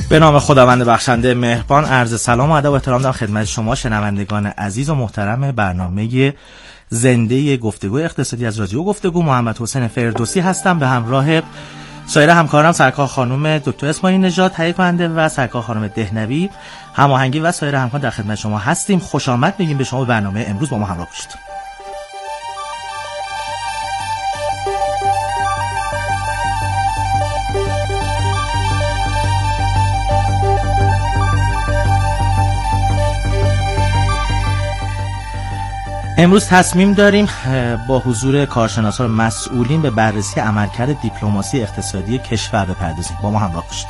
به نام خداوند بخشنده مهربان، عرض سلام و ادب و احترام دارم خدمت شما شنوندگان عزیز و محترم برنامه زنده گفتگو اقتصادی از رادیو گفتگو. محمد حسین فردوسی هستم به همراه سایر همکارم سرکار خانم دکتر اسماعیل نژاد تهیه کننده و سرکار خانم دهنوی هماهنگی و سایر همکاران در خدمت شما هستیم. خوش آمد میگیم به شما. برنامه امروز با ما همراه باشید. امروز تصمیم داریم با حضور کارشناسان مسئولین به بررسی عملکرد دیپلماسی اقتصادی کشور بپردازیم. با ما همراه باشید.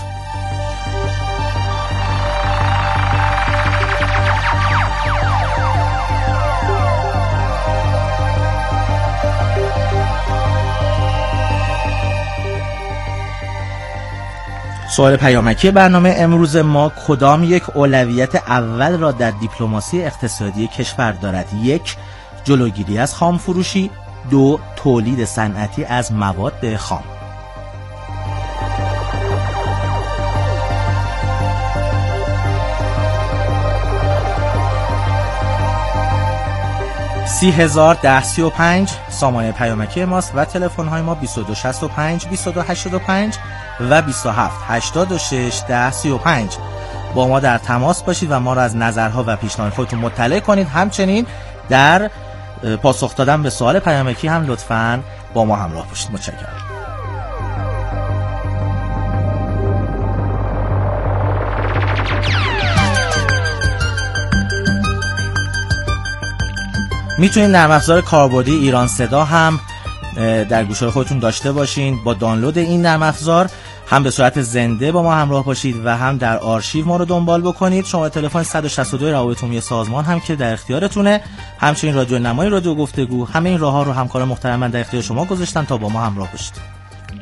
سوال پیامکی برنامه امروز ما: کدام یک اولویت اول را در دیپلماسی اقتصادی کشور دارد؟ 1. جلوگیری از خام فروشی. 2. تولید صنعتی از مواد خام. $30,01035 سامانه پیامکی ماست و تلفن های ما 2265 2285 و 27861035. با ما در تماس باشید و ما را از نظرها و پیشنهاد خودتون مطلع کنید. همچنین در پاسخ دادن به سوال پیامکی هم لطفاً با ما همراه باشید. متشکرم. میتونید نرم افزار کاربردی ایران صدا هم در گوشه خودتون داشته باشین. با دانلود این نرم افزار هم به صورت زنده با ما همراه باشید و هم در آرشیو ما رو دنبال بکنید. شماره تلفن 162 روابط عمومی سازمان هم که در اختیارتونه. همچنین رادیو نمای رادیو گفتگو. همه این راه‌ها رو همکاران محترم من در اختیار شما گذاشتن تا با ما همراه باشید.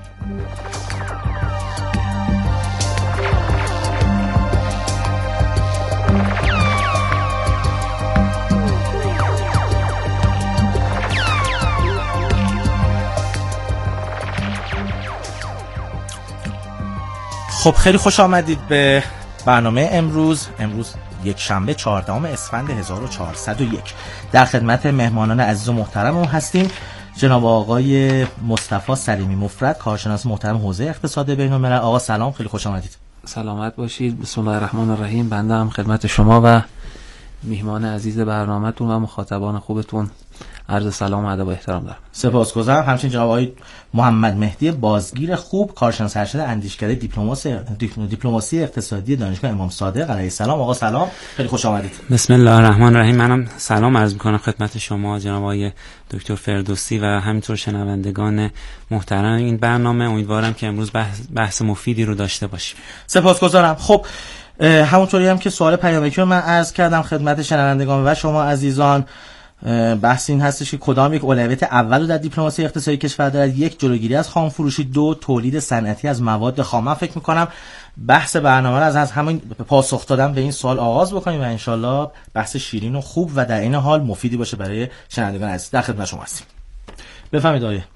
خب خیلی خوش آمدید به برنامه امروز یک شنبه 14 اسفند 1401. در خدمت مهمانان عزیز و محترم هستیم. جناب آقای مصطفی سلیمی مفرد، کارشناس محترم حوزه اقتصاد بین‌الملل. آقا سلام، خیلی خوش آمدید. سلامت باشید. بسم الله الرحمن الرحیم. بنده هم خدمت شما و میهمان عزیز برنامه‌تون و مخاطبان خوبتون عرض سلام و ادب و احترام دارم. سپاسگزارم. همچنین جناب آقای محمد مهدی بازگیر خوب، کارشناس ارشد اندیشکده دیپلماسی اقتصادی دانشگاه امام صادق علیه السلام. آقا سلام، خیلی خوش آمدید. بسم الله الرحمن الرحیم. منم سلام عرض می‌کنم خدمت شما جناب آقای دکتر فردوسی و همینطور شنوندگان محترم این برنامه. امیدوارم که امروز بحث مفیدی رو داشته باشیم. سپاسگزارم. خب همونطوری هم که سوال پیامکی رو من عرض کردم خدمت شنوندگان و شما عزیزان، بحث این هستش که کدام یک اولویت اول رو در دیپلماسی اقتصادی کشور دارد؟ 1. جلوگیری از خام فروشی. 2. تولید صنعتی از مواد خام. من فکر می‌کنم بحث برنامه رو از همین پاسخ دادن به این سوال آغاز بکنیم و انشالله بحث شیرین و خوب و در این حال مفیدی باشه برای شنوندگان عزیز. در خدمت شما هستیم. بفرمایید آقای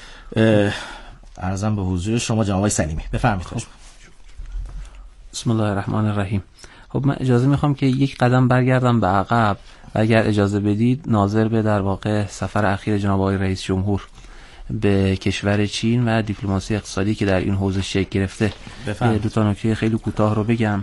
عرضم به حضور شما جناب آقای سلیمی. بفرمایید. بسم الله الرحمن الرحیم. خب من اجازه میخوام که یک قدم برگردم به عقب و اگر اجازه بدید ناظر به در واقع سفر اخیر جناب آقای رئیس جمهور به کشور چین و دیپلماسی اقتصادی که در این حوزه شکل گرفته دو تا نکته خیلی کوتاه رو بگم.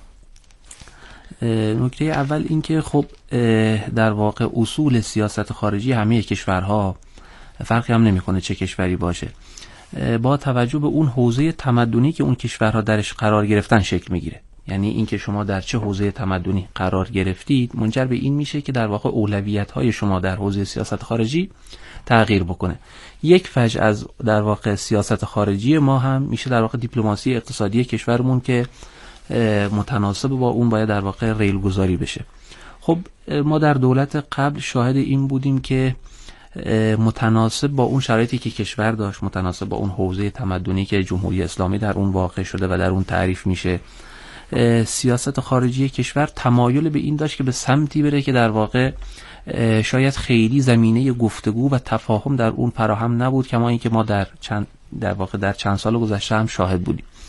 نکته اول این که خب در واقع اصول سیاست خارجی همه کشورها فرقی هم نمیکنه چه کشوری باشه، با توجه به اون حوزه تمدنی که اون کشورها درش قرار گرفتن شکل میگیره. یعنی این که شما در چه حوزه تمدنی قرار گرفتید منجر به این میشه که در واقع اولویت‌های شما در حوزه سیاست خارجی تغییر بکنه. یک فج از در واقع سیاست خارجی ما هم میشه در واقع دیپلماسی اقتصادی کشورمون که متناسب با اون باید در واقع ریل گذاری بشه. خب ما در دولت قبل شاهد این بودیم که متناسب با اون شرایطی که کشور داشت، متناسب با اون حوزه تمدنی که جمهوری اسلامی در اون واقع شده و در اون تعریف میشه، سیاست خارجی کشور تمایل به این داشت که به سمتی بره که در واقع شاید خیلی زمینه گفتگو و تفاهم در اون فراهم نبود، کما اینکه ما در چند سال گذشته هم شاهد بودیم.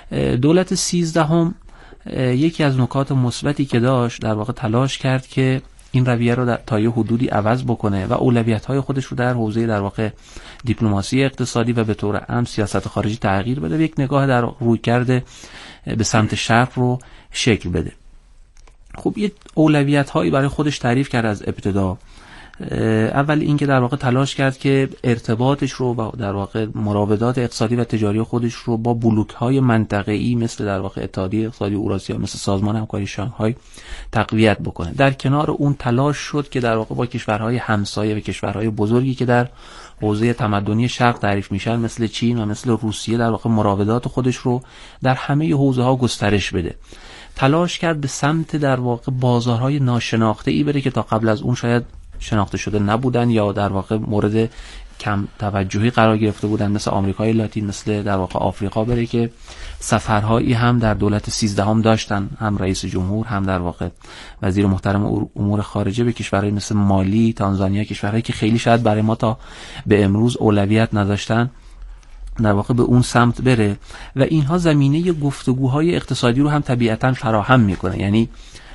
دولت 13 یکی از نکات مثبتی که داشت در واقع تلاش کرد که این رویه رو تا یه حدودی عوض بکنه و اولویت‌های خودش رو در حوزه در واقع دیپلماسی اقتصادی و به طور عام سیاست خارجی تغییر بده، یک نگاه در رویکرد به سمت شرق رو شکل بده. خب یه اولویت‌هایی برای خودش تعریف کرد از ابتدا. اول این که در واقع تلاش کرد که ارتباطش رو با در واقع مراودات اقتصادی و تجاری خودش رو با بلوک‌های منطقه‌ای مثل در واقع اتحادیه اقتصادی اوراسیا، مثل سازمان همکاری شانگهای تقویت بکنه. در کنار اون تلاش شد که در واقع با کشورهای همسایه و کشورهای بزرگی که در حوزه تمدنی شرق تعریف میشن مثل چین و مثل روسیه در واقع مراودات خودش رو در همه حوزه‌ها گسترش بده. تلاش کرد به سمت در واقع بازارهای ناشناخته‌ای بره که تا قبل از اون شاید شناخته شده نبودن یا در واقع مورد کم توجهی قرار گرفته بودن، مثل آمریکای لاتین، مثل در واقع آفریقا بره که سفرهایی هم در دولت 13 داشتن، هم رئیس جمهور هم در واقع وزیر محترم امور خارجه به کشورهای مثل مالی، تانزانیا، کشورهایی که خیلی شاید برای ما تا به امروز اولویت نداشتن در واقع به اون سمت بره و اینها زمینه گفتگوهای اقتصادی رو هم طبیعتاً فراهم میکنه. یعنی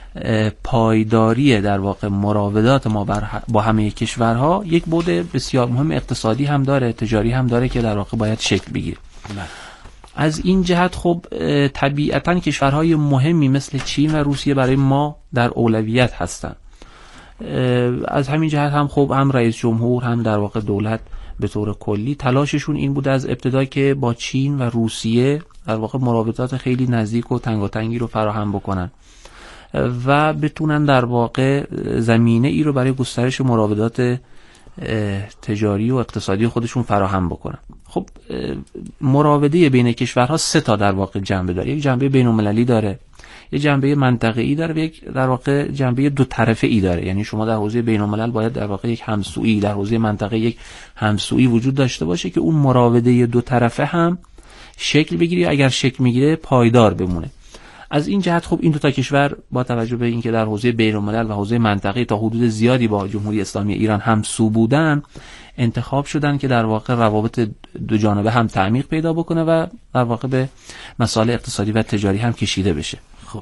پایداری در واقع مراودات ما با همه کشورها یک بعد بسیار مهم اقتصادی هم داره، تجاری هم داره که در واقع باید شکل بگیره. از این جهت خب طبیعتاً کشورهای مهمی مثل چین و روسیه برای ما در اولویت هستن. از همین جهت هم خب هم رئیس جمهور هم در واقع دولت به طور کلی تلاششون این بوده از ابتدا که با چین و روسیه در واقع مراودات خیلی نزدیک و تنگاتنگی رو فراهم بکنن و بتونن در واقع زمینه ای رو برای گسترش مراودات تجاری و اقتصادی خودشون فراهم بکنن. خب مراوده بین کشورها 3 تا در واقع جنبه داره. یک جنبه بین‌المللی داره، یک جنبه منطقه‌ای داره و یک در واقع جنبه دو طرفه‌ای داره. یعنی شما در حوزه بین‌الملل باید در واقع یک همسویی، در حوزه منطقه یک همسویی وجود داشته باشه که اون مراوده دو طرفه هم شکل بگیره، اگر شکل میگیره پایدار بمونه. از این جهت خب این 2 تا کشور با توجه به اینکه در حوزه بین‌الملل و حوزه منطقه‌ای تا حدود زیادی با جمهوری اسلامی ایران همسو بودن، انتخاب شدن که در واقع روابط دو جانبه هم تعمیق پیدا بکنه و در واقع به مسائل اقتصادی و تجاری هم کشیده بشه. خب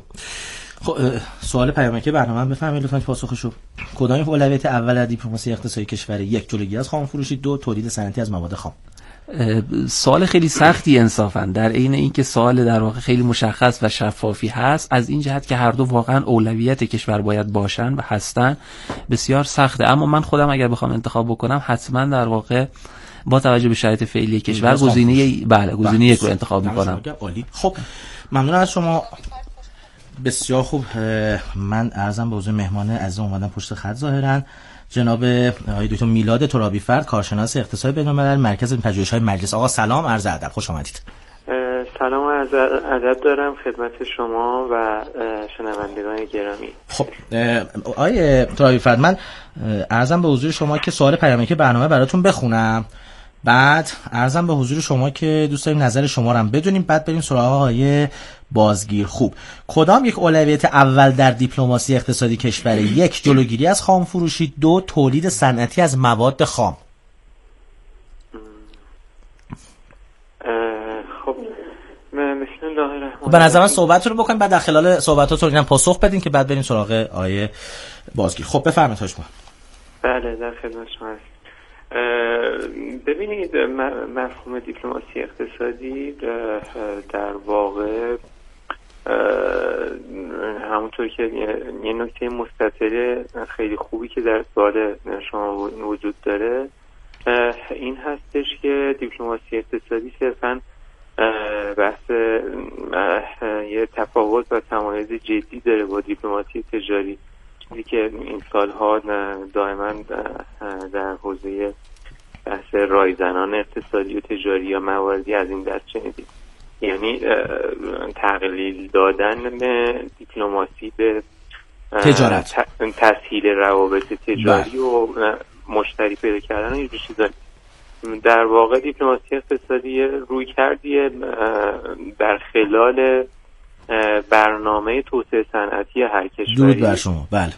سوال پیامکی برنامه بفرمایید لطفاً پاسخشو. کدام اولویت اول در دیپلماسی اقتصادی کشور؟ 1 جلوگیری از خامفروشی، 2 تولید صنعتی از مواد خام. سوال خیلی سختی انصافاً، در عین اینکه سوال در واقع خیلی مشخص و شفافی هست، از این جهت که هر دو واقعاً اولویت کشور باید باشن و هستن بسیار سخته. اما من خودم اگر بخوام انتخاب بکنم حتما در واقع با توجه به شرایط فعلی کشور گزینه 1 رو انتخاب میکنم. خب ممنون از شما، بسیار خوب. من عرضم به حضور مهمان عزیز اومدن پشت خط ظاهرا جناب آقای دکتر میلاد ترابی فرد، کارشناس اقتصاد بین‌الملل، مرکز پژوهش‌های مجلس. آقا سلام، عرض ادب، خوش آمدید. سلام و عرض ادب دارم خدمت شما و شنوندگان گرامی. خب آقای ترابی فرد، من عرضم به حضور شما که سوال پیامکی برنامه براتون بخونم، بعد عرضم به حضور شما که دوست داریم نظر شما رو هم بدونیم، بعد بریم سراغ آقای بازگیر. خوب، کدام یک اولویت اول در دیپلماسی اقتصادی کشور؟ 1 جلوگیری از خام فروشی، 2 تولید صنعتی از مواد خام. خب بسم الله الرحمن. به نظر من صحبت رو بکنیم، بعد در خلال صحبتاتون اینم پاسخ بدین که بعد بریم سراغ آقای بازگیر. خب بفرمایید شما. بله در خدمت شما هستم. ببینید مفهوم دیپلماسی اقتصادی در واقع همونطور که یه نکته مستطیل خیلی خوبی که در سوال شما وجود داره این هستش که دیپلماسی اقتصادی صرفاً بحث یه تفاوت و تمایز جدی داره با دیپلماسی تجاری، چیزی که این سالها دائما در حوزه بحث رایزنان اقتصادی و تجاری یا مواردی از این دست شنیدیم. یعنی تقلیل دادن دیپلماسی به تجارت، تسهیل روابط تجاری و مشتری پیدا کردن و اینجور چیزا. در واقع دیپلماسی اقتصادی روی کردیه در خلال برنامه توسعه صنعتی هر کشوری. درود بر شما. بله.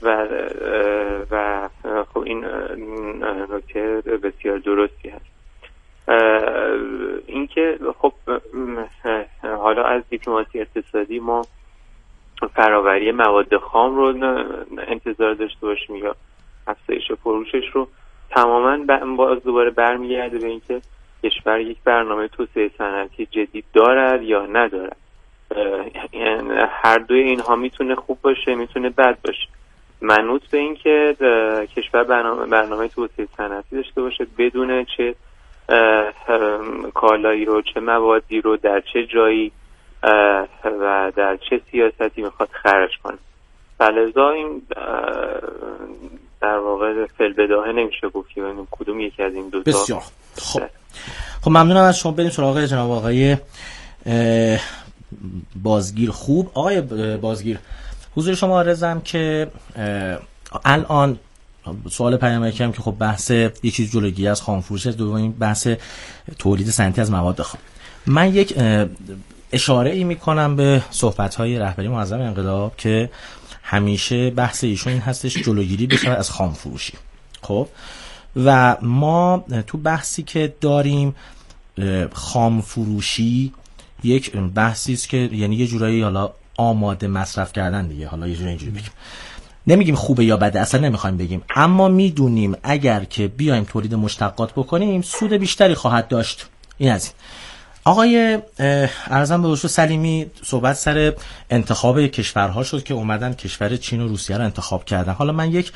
و خب این نکته بسیار درستی هست. اینکه خب حالا از دیپلماسی اقتصادی ما فراوری مواد خام رو انتظار داشته باشیم یا افزایش فروشش رو، تماما باز دوباره برمیگرده به اینکه کشور یک برنامه توسعه صنعتی جدید دارد یا ندارد. هر دوی اینها میتونه خوب باشه، میتونه بد باشه، منوط به این که کشور برنامه توسعه صنعتی داشته باشه، بدونه چه کالایی رو، چه موادی رو در چه جایی و در چه سیاستی میخواد خرج کنه. فلذا این در واقع فی‌البداهه نمیشه گفت که ببینیم کدوم یکی از این دو تا. بسیار خب ممنونم از شما. بریم سراغ جناب آقای بازگیر. خوب آقای بازگیر، حضور شما عرضم که الان سوال پیامک هم که خب بحث یه چیز جلوگیری از خامفروشی، دومین بحث تولید صنعتی از مواد خام. من یک اشاره ای میکنم به صحبت‌های رهبری معظم انقلاب که همیشه بحث ایشون این هستش جلوگیری بشه از خامفروشی. خب و ما تو بحثی که داریم خامفروشی یک بحثی است که یعنی یه جورایی حالا آماده مصرف کردن دیگه، حالا یه جوری اینجوری بگیم، نمیگیم خوبه یا بده، اصلا نمیخوایم بگیم، اما میدونیم اگر که بیایم تولید مشتقات بکنیم سود بیشتری خواهد داشت. این از این. آقای ارزم به حضور سلیمی صحبت سر انتخاب کشورها شد که اومدن کشور چین و روسیه رو انتخاب کردن. حالا من یک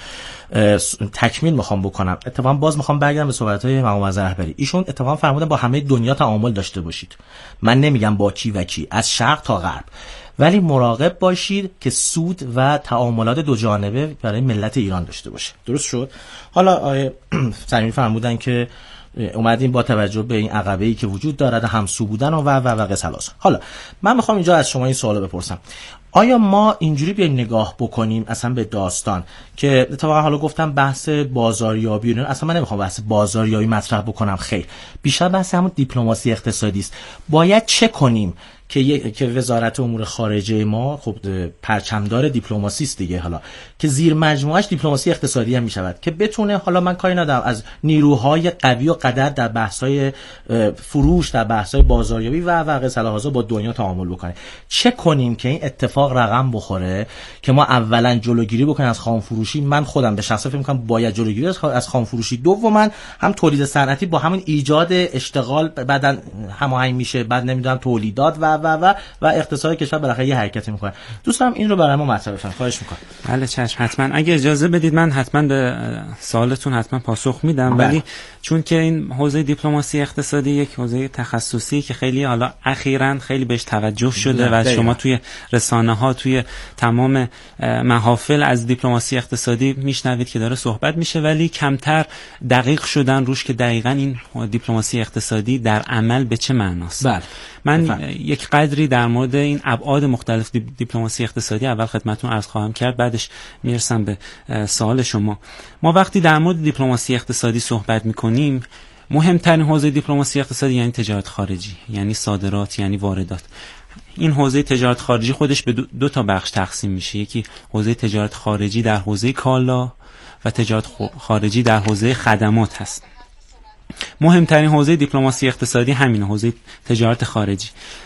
تکمیل میخوام بکنم. اتفاقا باز میخوام برگردم به صحبت‌های مقام معظم رهبری. ایشون اتفاقا فرمودن با همه دنیا تعامل داشته باشید. من نمیگم با کی و کی، از شرق تا غرب، ولی مراقب باشید که سود و تعاملات دو جانبه برای ملت ایران داشته باشه. درست شد؟ حالا آقای سلیمی فرمودن که اومدیم با توجه به این عقبه‌ای که وجود دارد همسو بودن و قصلاس. حالا من میخوام اینجا از شما این سوالو بپرسم. آیا ما اینجوری بیایم نگاه بکنیم اصلا به داستان که اتفاقا حالا گفتم بحث بازاریابی، اصلا من نمیخوام بحث بازاریابی مطرح بکنم، خیر، بیشتر بحث همون دیپلماسی اقتصادی است. باید چه کنیم که وزارت امور خارجه ما خب پرچمدار دیپلماسی است دیگه، حالا که زیر مجموعش دیپلماسی اقتصادی هم میشود که بتونه، حالا من کاری ندارم، از نیروهای قوی و قدر در بحث‌های فروش، در بحث‌های بازاریابی و قصلاح‌ها با دنیا تعامل بکنه. چه کنیم که این اتفاق رقم بخوره که ما اولا جلوگیری بکنیم از خامفروشی؟ من خودم به شخصه فکر می‌کنم باید جلوگیری از خامفروشی. دوما هم تولید صنعتی با همین ایجاد اشتغال بعداً هماهنگ میشه، بعد نمیدونم تولیدات و اقتصاد کشور بالاخره یه حرکتی میکنه. دوستم این رو برای ما مطرح بفرمایید، خواهش میکنم. بله چشم، حتما. اگه اجازه بدید من حتما به سوالتون حتما پاسخ میدم، ولی چون که این حوزه دیپلماسی اقتصادی یک حوزه تخصصی که خیلی حالا اخیراً خیلی بهش توجه شده و شما توی رسانه‌ها، توی تمام محافل از دیپلماسی اقتصادی میشنوید که داره صحبت میشه، ولی کمتر دقیق شدن روش که دقیقاً این دیپلماسی اقتصادی در عمل به چه معناست. بله. من یک قدری در مورد این ابعاد مختلف دیپلماسی اقتصادی اول خدمتتون عرض خواهم کرد، بعدش میرسم به سوال شما. ما وقتی در مورد دیپلماسی اقتصادی صحبت میکنیم، مهمترین حوزه دیپلماسی اقتصادی یعنی تجارت خارجی، یعنی صادرات، یعنی واردات. این حوزه تجارت خارجی خودش به دو تا بخش تقسیم میشه. یکی حوزه تجارت خارجی در حوزه کالا و تجارت خارجی در حوزه خدمات هست. مهمترین حوزه دیپلماسی اقتصادی همین حوزه تجارت خارجی.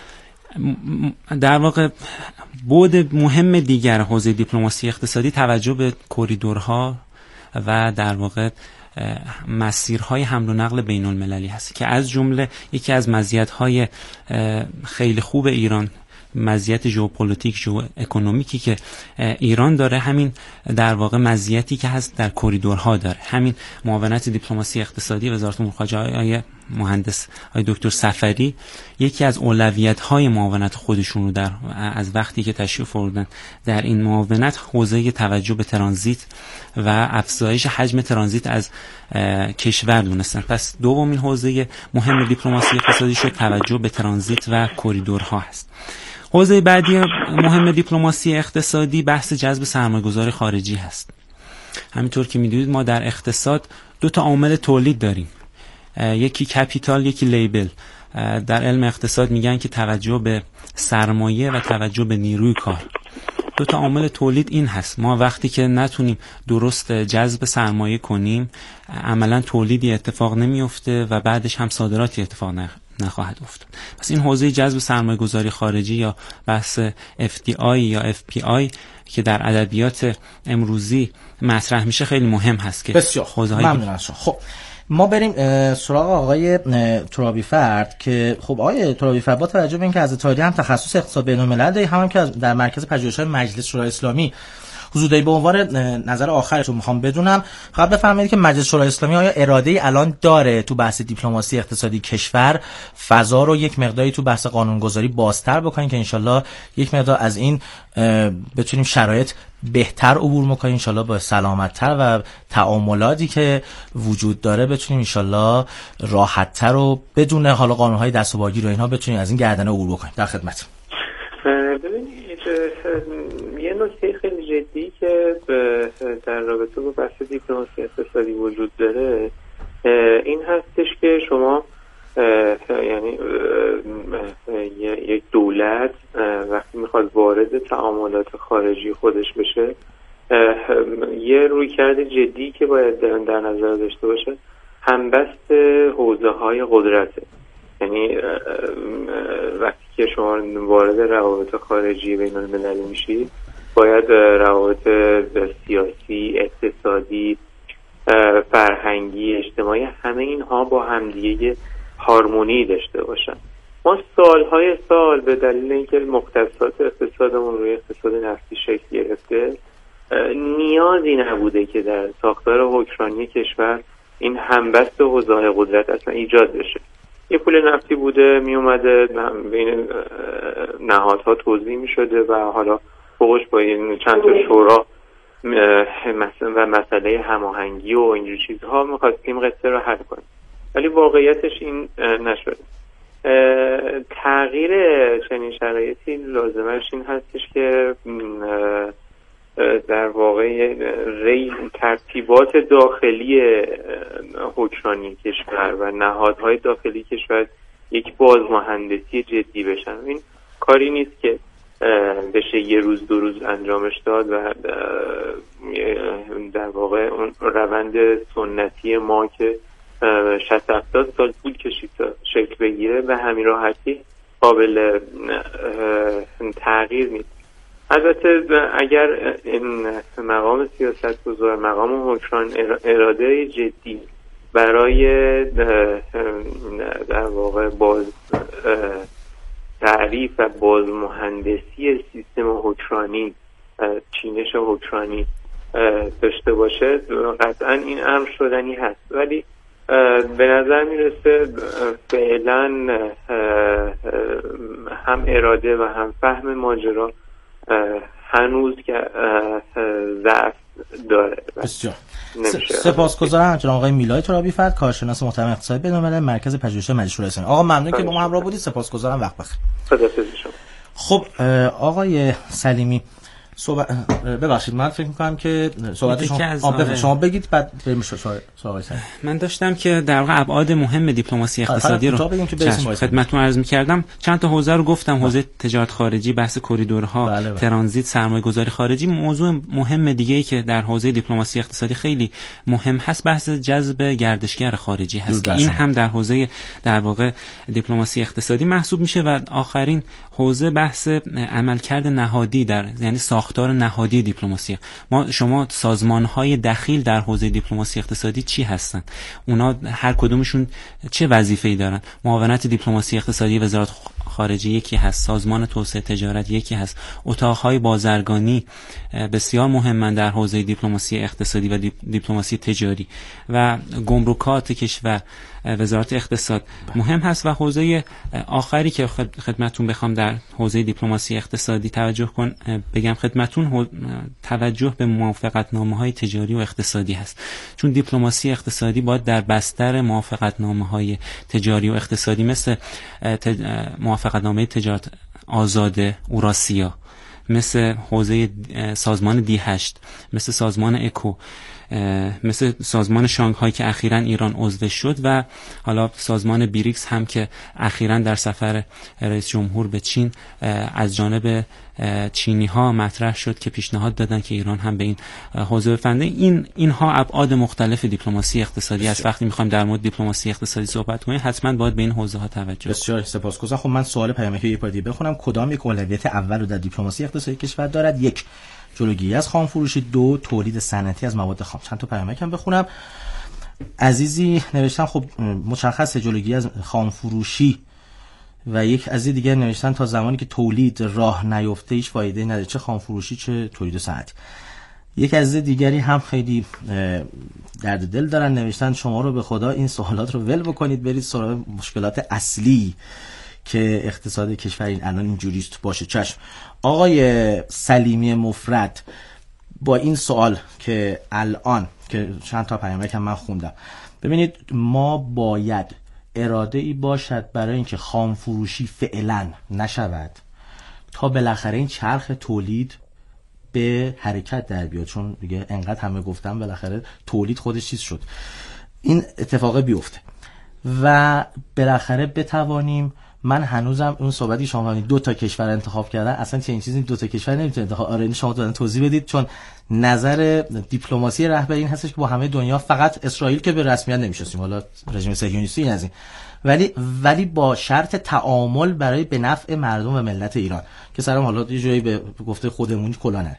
در واقع بعد مهم دیگر حوزه دیپلماسی اقتصادی توجه به کوریدورها و در واقع مسیرهای حمل و نقل بین المللی هست که از جمله یکی از مزیت‌های خیلی خوب ایران، مزیت ژئوپلیتیک، ژئواکونومیکی که ایران داره، همین در واقع مزیتی که هست در کوریدورها داره. همین معاونت دیپلماسی اقتصادی وزارت امور خارجه آقای مهندس آقای دکتر صفری یکی از اولویت‌های معاونت خودشون رو در از وقتی که تشریف آوردن در این معاونت حوزه توجه به ترانزیت و افزایش حجم ترانزیت از کشور دونستن. پس دومین حوزه مهم دیپلماسی اقتصادی شد توجه به ترانزیت و کوریدورها هست. حوزه بعدی مهم دیپلماسی اقتصادی بحث جذب سرمایه‌گذار خارجی هست. همینطور که می‌دونید ما در اقتصاد دو تا عامل تولید داریم، یکی کپیتال، یکی لیبل. در علم اقتصاد میگن که توجه به سرمایه و توجه به نیروی کار. دو تا عامل تولید این هست. ما وقتی که نتونیم درست جذب سرمایه کنیم، عملا تولیدی اتفاق نمیفته و بعدش هم صادراتی اتفاق نخواهد افتاد. پس این حوزه جذب سرمایه گذاری خارجی یا بحث FDI یا FPI که در ادبیات امروزی مطرح میشه خیلی مهم هست که بسیار ممنون. خب ما بریم سراغ آقای ترابیفرد که خب آقای ترابیفرد با توجه به اینکه از تاریخ هم تخصص اقتصاد بین‌الملل دارید، هم که در مرکز پژوهش‌های مجلس شورای اسلامی حضور دارید، به عنوان نظر آخرتون میخوام بدونم فقط بفرمایید که مجلس شورای اسلامی آیا اراده‌ای الان داره تو بحث دیپلماسی اقتصادی کشور فضا رو یک مقداری تو بحث قانونگذاری بازتر بکنین که انشالله یک مقدار از این بتونیم شرایط بهتر عبور بکنیم، انشالله با سلامت‌تر و تعاملاتی که وجود داره بتونیم انشالله راحت‌تر و بدون حالا قانون‌های دست و باگیر و اینها بتونیم از این گردنه عبور بکنیم. در خدمت. ببینید یه نکته خیلی جدی که در رابطه با بحث دیپلماسی اقتصادی وجود داره این هستش که شما یعنی یک دولت وقتی میخواد وارد تعاملات خارجی خودش بشه یه رویکرد جدی که باید در نظر داشته باشه همبست حوزه‌های قدرته. یعنی وقتی که شما وارد روابط خارجی بین المللی میشید باید روابط سیاسی، اقتصادی، فرهنگی، اجتماعی همه اینها با همدیگه هارمونی داشته باشن. ما سالهای سال به دلیل اینکه مختصات اقتصادمون روی اقتصاد نفتی شکل گرفته نیازی نبوده که در ساختار حکمرانی کشور این همبست حوزه‌های قدرت اصلا ایجاد بشه. یه پول نفتی بوده می اومده بین نهادها توزیع می شده و حالا فوقش با چند تا شورا و مسئله هماهنگی و اینجور چیزها می‌خواستیم قصه رو حل کنیم، ولی واقعیتش این نشد. تغییر چنین شرایطی لازمش این هستش که در واقع ترتیبات داخلی حکمرانی کشور و نهادهای داخلی کشور یک بازمهندسی جدی بشن. این کاری نیست که بشه یه روز دو روز انجامش داد و در واقع اون روند سنتی ما که 60-70 سال طول کشید تا شکل بگیره به همین راحتی قابل تغییر نیست. البته اگر این مقام سیاستگزار، مقام حکمران اراده جدی برای در واقع باز تعریف و باز مهندسی سیستم حکمرانی، چینش حکمرانی داشته باشه قطعا این امر شدنی هست، ولی به نظر میرسه فعلا هم اراده و هم فهم ماجرا هنوز که ضعف داره. بسیار سپاسگزارم جناب آقای میلاد ترابیفرد، کارشناس محترم اقتصادی بین‌الملل، مرکز پژوهش مجلس شورای اسلامی. آقا ممنون که با ما همراه بودید. سپاسگزارم. وقت بخیر. خداحافظ شما. خب آقای سلیمی ببخشید من فکر می‌کنم که صحبت شما بگید بعد بریم سراغ من داشتم که در واقع ابعاد مهم دیپلماسی اقتصادی رو خدمتتون عرض می‌کردم. چند تا حوزه رو گفتم، حوزه تجارت خارجی، بحث کریدورها، ترانزیت، سرمایه‌گذاری خارجی. موضوع مهم دیگه‌ای که در حوزه دیپلماسی اقتصادی خیلی مهم هست بحث جذب گردشگر خارجی هست. این هم در حوزه در واقع دیپلماسی اقتصادی محسوب میشه. و آخرین حوزه بحث عملکرد نهادی یعنی ساختار نهادی دیپلماسی. شما سازمان‌های دخیل در حوزه دیپلماسی اقتصادی چی هستن؟ اونا هر کدومشون چه وظیفه‌ای دارن؟ معاونت دیپلماسی اقتصادی وزارت خارجه یکی هست، سازمان توسعه تجارت یکی هست، اتاق‌های بازرگانی بسیار مهمن در حوزه دیپلماسی اقتصادی و دیپلماسی تجاری، و گمرکات کشور، وزارت اقتصاد مهم هست. و حوزه آخری که خدمتتون بخوام در حوزه دیپلماسی اقتصادی بگم خدمتتون توجه به موافقتنامه‌های تجاری و اقتصادی هست. چون دیپلماسی اقتصادی باید در بستر موافقتنامه‌های تجاری و اقتصادی مثل موافقتنامه تجارت آزاد اوراسیا، مثل حوزه سازمان D8، مثل سازمان اکو، مثل سازمان شانگهای که اخیراً ایران عضو شد و حالا سازمان بریکس هم که اخیراً در سفر رئیس جمهور به چین از جانب چینی ها مطرح شد که پیشنهاد دادن که ایران هم به این حوزه بپنده. اینها ابعاد مختلف دیپلماسی اقتصادی است. وقتی میخوایم در مورد دیپلماسی اقتصادی صحبت کنیم حتما باید به این حوزه ها توجه کنیم. بسیار سپاسگزارم. خب من سوال پیامکی یه بار دیگه بخونم. کدام یک اولویت اول رو در دیپلماسی اقتصادی کشور دارد؟ 1. جلوگیری از خامفروشی. 2. تولید صنعتی از مواد خام. چند تا پیامکم بخونم. عزیزی نوشتن خب مشخصه جلوگیری از خامفروشی و یک عزیز دیگه نوشتن تا زمانی که تولید راه نیفته هیچ فایده نداره، چه خامفروشی چه تولید صنعتی. یک عزیز دیگری هم خیلی درد دل دارن، نوشتن شما رو به خدا این سوالات رو ول بکنید برید سراغ مشکلات اصلی که اقتصاد کشور این الان اینجوریست باشه. چشم. آقای سلیمی مفرد با این سوال که الان که چند تا پیامک هم من خوندم، ببینید ما باید اراده ای باشد برای اینکه خام فروشی فعلا نشود تا بالاخره این چرخ تولید به حرکت در بیاد، چون دیگه انقدر همه گفتم بالاخره تولید خودش چیز شد، این اتفاق بیفته و بالاخره بتوانیم. من هنوزم اون صحبتی شما 2 تا کشور انتخاب کردن، اصلا چه این چیزی 2 تا کشور نمیتونه انتخاب. آره شما دادن توضیح بدید، چون نظر دیپلماسی رهبری این هستش که با همه دنیا فقط اسرائیل که به رسمیت نمیشناسیم، حالا رژیم صهیونیستی این از این، ولی با شرط تعامل برای به نفع مردم و ملت ایران که سرم حالا یه جایی به گفته خودمون کلا نره.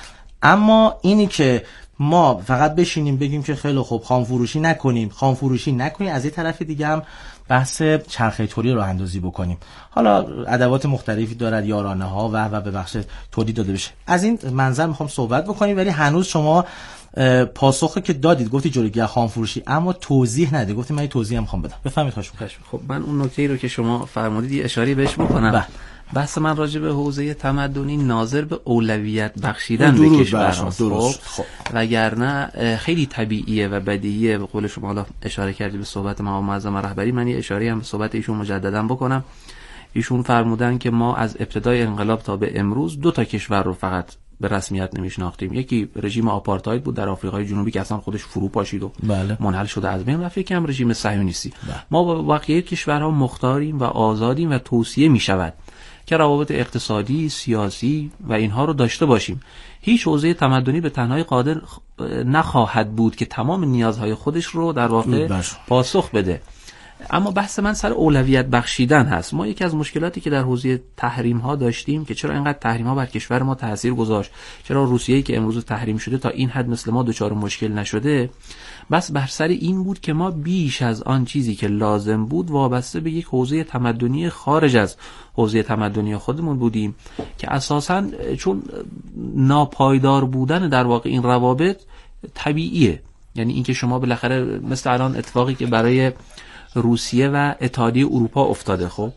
اما اینی که ما فقط بشینیم بگیم که خیلی خوب خام فروشی نکنیم، از یه طرف دیگه هم بحث چرخه تولید راه اندازی بکنیم، حالا ادوات مختلفی دارد، یارانه ها و به بخش تولید داده بشه. از این منظر میخوام صحبت بکنیم، ولی هنوز شما پاسخی که دادید گفتی جلوگیری از خام فروشی، اما توضیح نده. گفتی من توضیح هم میخوام بدم. بفهمید خواهش می‌کنم. خب من اون نکته‌ای رو که شما فرمودید یه اشاره بهش بکنم. بحث من راجع به حوزه تمدنی ناظر به اولویت بخشیدن به کشورهاست. خب وگرنه خیلی طبیعیه و بدیهیه. به قول شما حالا اشاره کردی به صحبت مقام معظم رهبری، من یه اشاره هم به صحبت ایشون مجددا بکنم. ایشون فرمودن که ما از ابتدای انقلاب تا به امروز 2 تا کشور رو فقط به رسمیت نمیشناختیم. یکی رژیم آپارتاید بود در آفریقای جنوبی که اصلا خودش فرو پاشید و منحل شده از بین رفت، یکی هم رژیم صهیونیستی. ما با بقیه کشورها مختاریم و آزادیم و توصیه میشود که روابط اقتصادی، سیاسی و اینها رو داشته باشیم. هیچ حوزه تمدنی به تنهایی قادر نخواهد بود که تمام نیازهای خودش رو در واقع پاسخ بده. اما بحث من سر اولویت بخشیدن هست. ما یکی از مشکلاتی که در حوزه تحریم ها داشتیم که چرا اینقدر تحریم ها بر کشور ما تاثیر گذاشت، چرا روسیه‌ای که امروز تحریم شده تا این حد مثل ما دچار مشکل نشده، بس بر سر این بود که ما بیش از آن چیزی که لازم بود وابسته به یک حوزه تمدنی خارج از حوزه تمدنی خودمون بودیم که اساساً چون ناپایدار بودن در واقع این روابط طبیعیه. یعنی اینکه شما بالاخره مثل الان اتفاقی که برای روسیه و اتحادیه اروپا افتاده، خب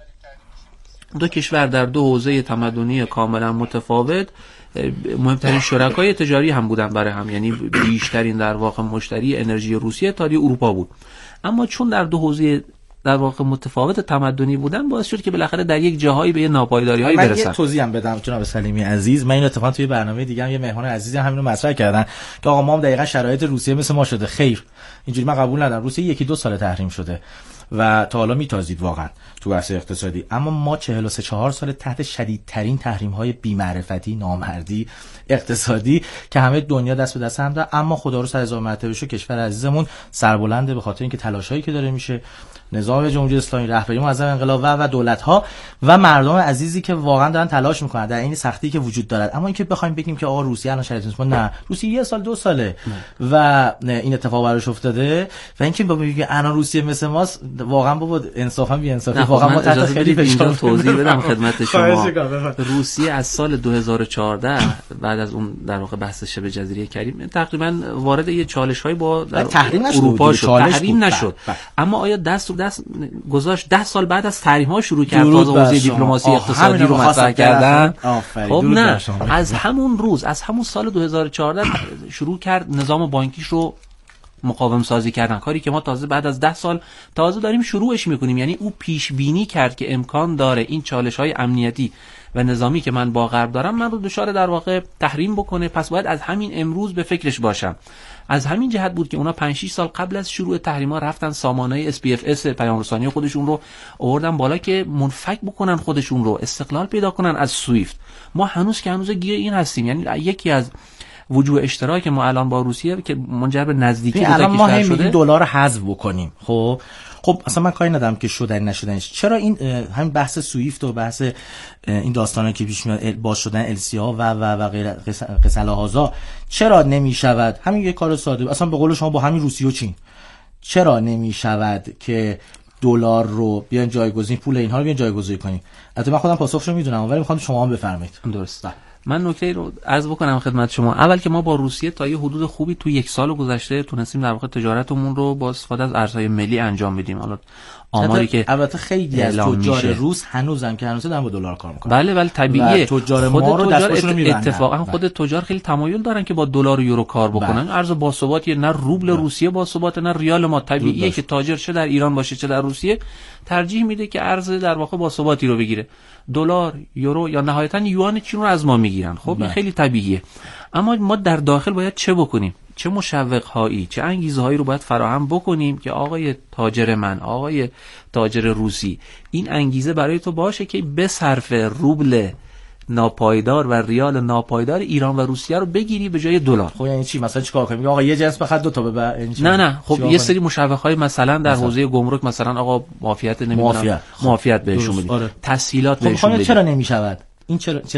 2 کشور در 2 حوزه تمدنی کاملا متفاوت مهمترین شرکای تجاری هم بودن برای هم، یعنی بیشترین در واقع مشتری انرژی روسیه اتحادیه اروپا بود. اما چون در 2 حوزه در واقع متفاوت تمدنی بودن باعث شد که بالاخره در یک جاهایی به ناپایداری‌هایی برسن. من یه توضیح هم بدم جناب سلیمی عزیز. من این اتفاقا توی برنامه دیگه هم یه مهمان عزیزی همین رو مطرح کردن که آقا ما هم دقیقاً شرایط روسیه مثل ما شده. خیر، اینجوری من قبول ندارم. روسیه 1-2 سال تحریم شده و تا حالا میتازید واقعا تو بحث اقتصادی، اما ما 43-4 سال تحت شدیدترین تحریم‌های بی‌معرفتی، نامردی اقتصادی که همه دنیا دست به دست هم داره. اما خدا رو سر هزار مرتبه شو کشور عزیزمون سربلنده به خاطر اینکه تلاشایی که داره میشه، نظام جمهوری اسلامی، رهبری معظم انقلاب و دولت‌ها و مردم عزیزی که واقعا دارن تلاش میکنن در این سختی که وجود دارد. اما اینکه بخوایم بگیم که آقا روسیه الان شرایط نیست، نه، روسیه 1 سال 2 ساله و این اتفاق براش افتاده و اینکه بگیم الان روسیه مثل ماست، واقعا بابا انصافا بی انصافی، واقعا ما تحت خیلی فشار. توضیح بدم خدمت شما. روسیه از سال 2014 بعد از اون در واقع بحث شبه جزیره کریم تقریبا وارد یه چالش‌های با اروپا شد. تحریم نشد، اما آیا دست گذاشت 10 سال بعد از تحریم ها شروع کرد تازه حوزه دیپلماسی اقتصادی رو مطرح کردن؟ خب نه، از همون روز، از همون سال 2014 شروع کرد نظام بانکیش رو مقاوم سازی کردن، کاری که ما تازه بعد از 10 سال تازه داریم شروعش میکنیم. یعنی او پیش بینی کرد که امکان داره این چالش‌های امنیتی و نظامی که من با غرب دارم من رو دچار در واقع تحریم بکنه، پس باید از همین امروز به فکرش باشم. از همین جهت بود که اونا 5-6 سال قبل از شروع تحریم‌ها رفتن سامانه SPFS پیام رسانی خودشون رو آوردن بالا که منفک بکنن خودشون رو، استقلال پیدا کنن از سویفت. ما هنوز گیر این هستیم. یعنی یکی از وجوه اشتراک ما الان با روسیه که منجر به نزدیکی دو الان ما کشور شده، دلار رو حذف بکنیم. خب اصلا من کاری ندارم که شدن نشدنش. چرا این همین بحث سویفت و بحث این داستانا که پیش میاد باز شدن LC ها و غیر قسله هازا چرا نمیشود همین یه کار ساده، اصلا به قول شما با همین روسیه و چین چرا نمیشود که دلار رو بیان جایگزین، پول اینها رو بیان جایگزین کنیم؟ البته من خودم پاسخش رو میدونم ولی میخوام شما هم بفرمایید. درسته. من نکته رو عرض بکنم خدمت شما. اول که ما با روسیه تا یه حدود خوبی تو 1 سال گذشته تونستیم در واقع تجارتمون رو با استفاده از ارزهای ملی انجام بدیم. حالا آماری که البته خیلی از تجار روس هنوزم که هنوز دارن با دلار کار میکنن. بله طبیعیه. تجار ما رو دستشون رو میبندن. اتفاقا خود تجار خیلی تمایل دارن که با دلار و یورو کار بکنن. ارز باثباتی، نه روبل روسیه باثبات نه ریال ما. طبیعیه که تاجر چه در ایران باشه چه در روسیه ترجیح میده که ارز در واقع باثباتی رو بگیره. دلار، یورو یا نهایتا یوان چین رو از ما میگیرن. خب این خیلی طبیعیه. اما ما در داخل باید چه بکنیم؟ چه مشوق‌هایی، چه انگیزه‌هایی رو باید فراهم بکنیم که آقای تاجر من، آقای تاجر روسی، این انگیزه برای تو باشه که به صرف روبل ناپایدار و ریال ناپایدار ایران و روسیه رو بگیری به جای دلار. خب یعنی چی؟ مثلا چیکار کنیم؟ آقا یه جنس بخره 2 تا ببر؟ نه خب یه سری مشوق‌های مثلا در حوزه گمرک مثلا آقا معافیت نمیدونم معافیت بهشون بدید، تسهیلات بهشون بدید. چرا نمیشود؟ این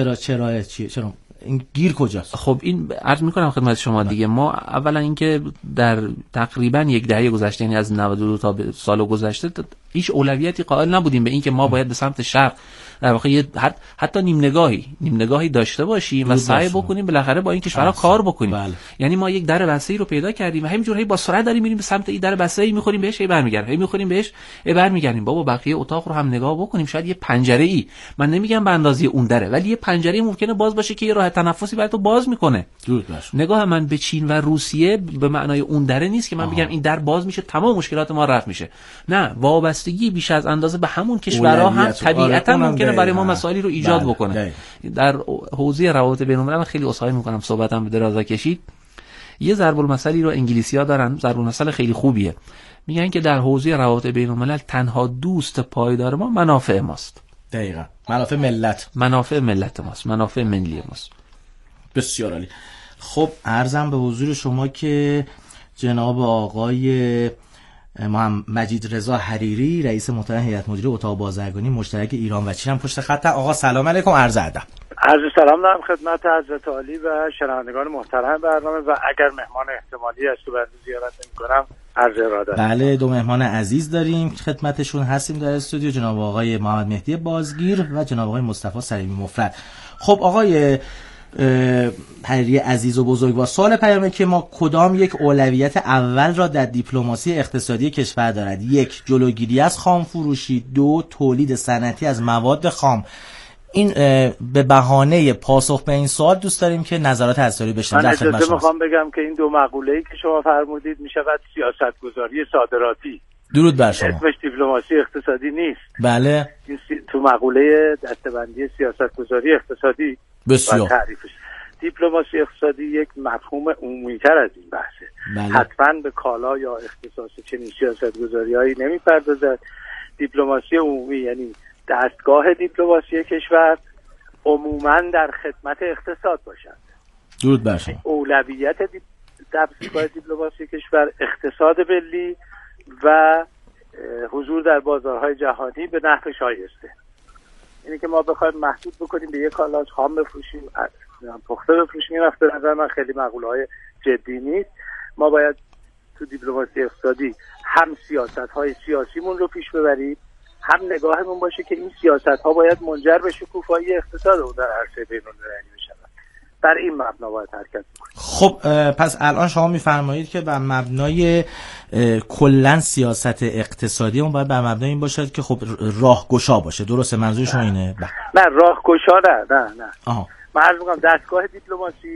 چرا این گیر کجاست؟ خب این عرض میکنم خدمت شما دیگه. ما اولا اینکه در تقریبا 1 دهه گذشته، یعنی از 92 تا سال گذشته، هیچ اولویتی قائل نبودیم به اینکه ما باید به سمت شرق در واقع حتی نیم نگاهی داشته باشیم و سعی بکنیم بالاخره با این کشورها کار بکنیم. بله. یعنی ما یک در بسته‌ای رو پیدا کردیم و همینجوری با سرعت داریم میریم به سمت این در بسته‌ای، میخوریم بهش برمیگردیم، میخوریم بهش برمیگردیم. بابا بقیه اتاق رو هم نگاه بکنیم. شاید یه پنجره‌ای، من نمیگم به اندازه اون دره، ولی یه پنجره‌ای ممکنه باز باشه که یه راه تنفسی برای تو باز میکنه. نگاه من به چین و روسیه به معنای اون دره نیست که من بگم این در باز میشه تمام مشکلات ما رفع میشه. نه، وابستگی بیش از اندازه به همون کشورها هم طبیعتا ممکنه برای ما مسائلی رو ایجاد بکنه. در حوزه روابط بین‌الملل خیلی عذرخواهی میکنم صحبتم به درازا کشید. یه ضرب المثلی رو انگلیسی‌ها دارن، ضرب المثل خیلی خوبیه. میگن که در حوزه روابط بین‌الملل تنها دوست پایدار ما منافع ماست. دقیقاً. منافع ملت ماست، منافع ملی ماست. بسیار عالی. خب عرضم به حضور شما که جناب آقای مجید رضا حریری، رئیس محترم هیئت مدیره اتاق بازرگانی مشترک ایران و چین هم پشت خط. آقا سلام علیکم، عرض ادب. عرض سلام دارم خدمت حضرت عالی و شنوندگان محترم برنامه و اگر مهمان احتمالی است و بعد زیارت نمی‌کنم عرض اراده. بله، 2 مهمان عزیز داریم خدمتشون هستیم در استودیو، جناب آقای محمد مهدی بازگیر و جناب آقای مصطفی سلیمی مفرد. خب آقای حریری عزیز و بزرگوار، سوال پیامه که ما کدام یک اولویت اول را در دیپلماسی اقتصادی کشور دارد؟ 1 جلوگیری از خام فروشی، 2 تولید صنعتی از مواد خام. این به بهانه پاسخ به این سوال دوست داریم که نظرات اسراری بشنویم. من اجازه میخوام بگم که این 2 مقوله‌ای که شما فرمودید میشود سیاستگذاری صادراتی. درود بر شما. اسمش دیپلماسی اقتصادی نیست. بله. این تو مقوله دسته‌بندی سیاستگذاری اقتصادی بسیار تعریفش. دیپلماسی اقتصادی یک مفهوم عمومی‌تر از این بحثه. بله. حتما به کالا یا اختصاص چنین سیاستگذاری‌هایی نمی‌پردازد. دیپلماسی عمومی یعنی دستگاه دیپلماسی کشور عموماً در خدمت اقتصاد باشد. درود بر شما. اولویت دستگاه دیپلماسی کشور اقتصاد ملی و حضور در بازارهای جهانی به نحو شایسته. اینی که ما بخوایم محدود بکنیم به یک کالا خام بفروشیم، پخته بفروشیم، این به نظر من خیلی مقوله‌های جدی نیست. ما باید تو دیپلماسی اقتصادی هم سیاست‌های سیاسیمون رو پیش ببریم، هم نگاهمون باشه که این سیاست‌ها باید منجر به شکوفایی اقتصاد اون در عرصه بین‌المللی بشن. بر این مبنا باید حرکت کنیم. خب پس الان شما می‌فرمایید که بر مبنای کلاً سیاست اقتصادی اون باید بر مبنای این باشد که خب راهگشا باشه. درسته منظور شما اینه؟ نه راهگشا نه. آها. من عرض می‌کنم دستگاه دیپلماسی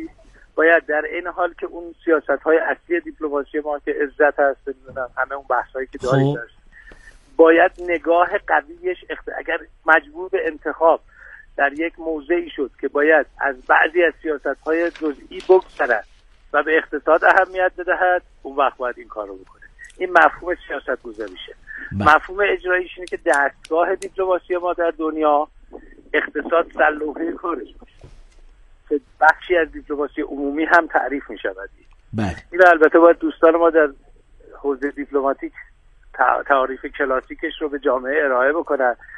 باید در این حال که اون سیاست‌های اصلی دیپلماسی ما که عزت هست، همه اون بحثایی که داریم داشت، باید نگاه قویش اگر مجبور به انتخاب در یک موضعی شد که باید از بعضی از سیاست‌های جزئی بگذرد و به اقتصاد اهمیت بدهد، اون وقت باید این کار رو بکنه. این مفهوم سیاست‌گذاریشه. مفهوم اجراییش اینه که دستگاه دیپلماسی ما در دنیا اقتصاد سلوحه کارش باشه که بخشی از دیپلماسی عمومی هم تعریف می‌شود. بله. این البته باید دوستان ما در حوزه دیپلماتیک تعریف کلاسیکش رو به جامعه ارائه بکنن